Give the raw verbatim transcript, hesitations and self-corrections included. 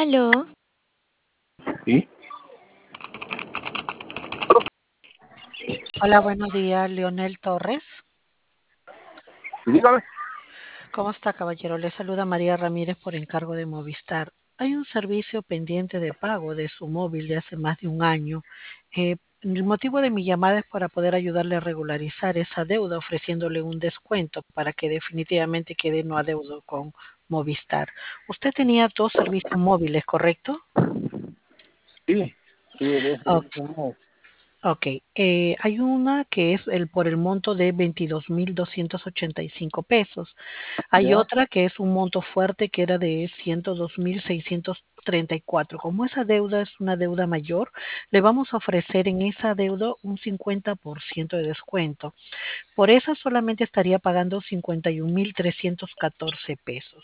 Aló, ¿Sí? Hola, buenos días, Leonel Torres. Dígame. ¿Cómo está, caballero? Le saluda María Ramírez por encargo de Movistar. Hay un servicio pendiente de pago de su móvil de hace más de un año. Eh, el motivo de mi llamada es para poder ayudarle a regularizar esa deuda ofreciéndole un descuento para que definitivamente quede no adeudo con Movistar. Usted tenía dos servicios móviles, ¿correcto? Sí, tuve dos Ok. servicios más. Ok, eh, hay una que es el por el monto de veintidós mil doscientos ochenta y cinco pesos. Hay ¿Ya? otra que es un monto fuerte que era de ciento dos mil seiscientos treinta y cuatro. Como esa deuda es una deuda mayor, le vamos a ofrecer en esa deuda un cincuenta por ciento de descuento. Por esa solamente estaría pagando cincuenta y un mil trescientos catorce pesos.